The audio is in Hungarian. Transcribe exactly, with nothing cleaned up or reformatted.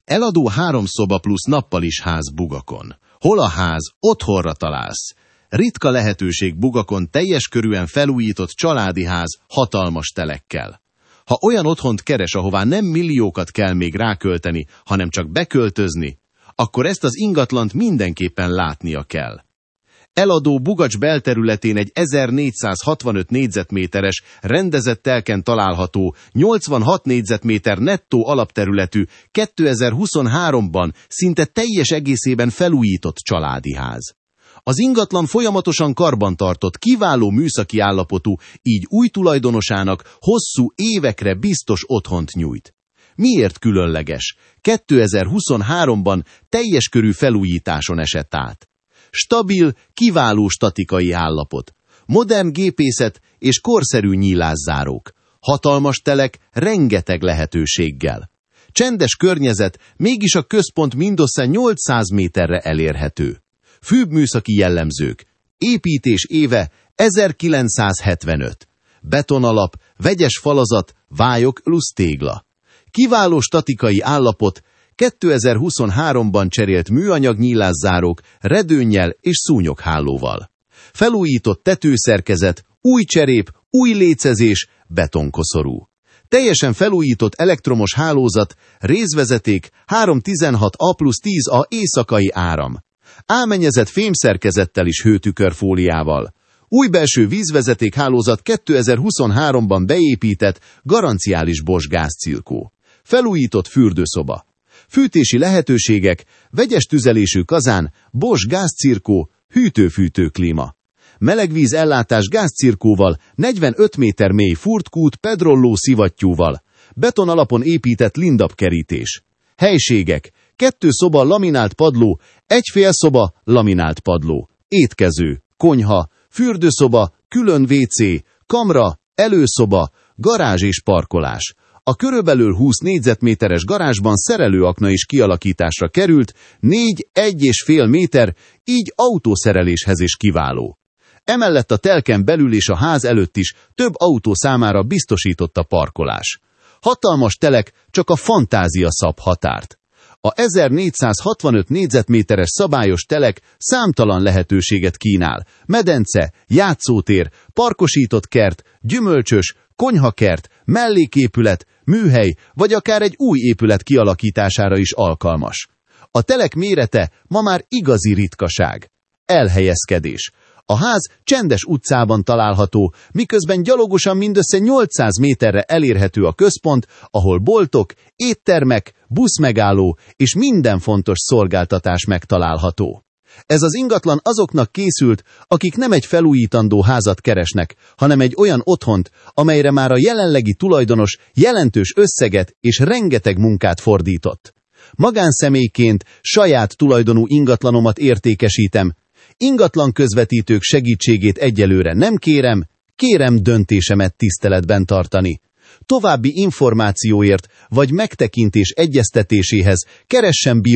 Eladó három szoba plusz nappalis ház Bugakon. Hol a ház, otthonra találsz. Ritka lehetőség Bugakon teljes körűen felújított családi ház hatalmas telekkel. Ha olyan otthont keres, ahová nem milliókat kell még rákölteni, hanem csak beköltözni, akkor ezt az ingatlant mindenképpen látnia kell. Eladó Bugacs belterületén egy ezernégyszázhatvanöt négyzetméteres rendezett telken található nyolcvanhat négyzetméter nettó alapterületű kétezer-huszonháromban szinte teljes egészében felújított családi ház. Az ingatlan folyamatosan karbantartott, kiváló műszaki állapotú, így új tulajdonosának hosszú évekre biztos otthont nyújt. Miért különleges? kétezer-huszonháromban teljes körű felújításon esett át. Stabil, kiváló statikai állapot, modern gépészet és korszerű nyílászárók, hatalmas telek rengeteg lehetőséggel. Csendes környezet, mégis a központ mindössze nyolcszáz méterre elérhető. Főbb műszaki jellemzők, építés éve ezerkilencszázhetvenöt, betonalap, vegyes falazat, vályok plusz tégla. Kiváló statikai állapot, kétezer-huszonháromban cserélt műanyag nyílászárók, redőnnyel és szúnyoghálóval. Felújított tetőszerkezet, új cserép, új lécezés, betonkoszorú. Teljesen felújított elektromos hálózat, rézvezeték, háromszáztizenhat A plusz tíz A éjszakai áram. Ámenyezett fémszerkezettel is hőtükörfóliával. Új belső vízvezetékhálózat kétezer-huszonháromban beépített, garanciális Bosch gázcirkó. Felújított fürdőszoba. Fűtési lehetőségek, vegyes tüzelésű kazán, Bosch gázcirkó, hűtő-fűtő klíma. Melegvíz ellátás gázcirkóval, negyvenöt méter mély furtkút pedrolló szivattyúval. Beton alapon épített lindapkerítés. Helységek, kettő szoba laminált padló, egy fél szoba laminált padló. Étkező, konyha, fürdőszoba, külön vé cé, kamra, előszoba, garázs és parkolás. A körülbelül húsz négyzetméteres garázsban szerelőakna is kialakításra került, négy egy és fél méter, így autószereléshez is kiváló. Emellett a telken belül és a ház előtt is több autó számára biztosított a parkolás. Hatalmas telek, csak a fantázia szab határt. A ezernégyszázhatvanöt négyzetméteres szabályos telek számtalan lehetőséget kínál. Medence, játszótér, parkosított kert, gyümölcsös, konyhakert, melléképület, műhely, vagy akár egy új épület kialakítására is alkalmas. A telek mérete ma már igazi ritkaság. Elhelyezkedés. A ház csendes utcában található, miközben gyalogosan mindössze nyolcszáz méterre elérhető a központ, ahol boltok, éttermek, buszmegálló és minden fontos szolgáltatás megtalálható. Ez az ingatlan azoknak készült, akik nem egy felújítandó házat keresnek, hanem egy olyan otthont, amelyre már a jelenlegi tulajdonos jelentős összeget és rengeteg munkát fordított. Magánszemélyként saját tulajdonú ingatlanomat értékesítem, ingatlan közvetítők segítségét egyelőre nem kérem, kérem döntésemet tiszteletben tartani. További információért vagy megtekintés egyeztetéséhez keressen bio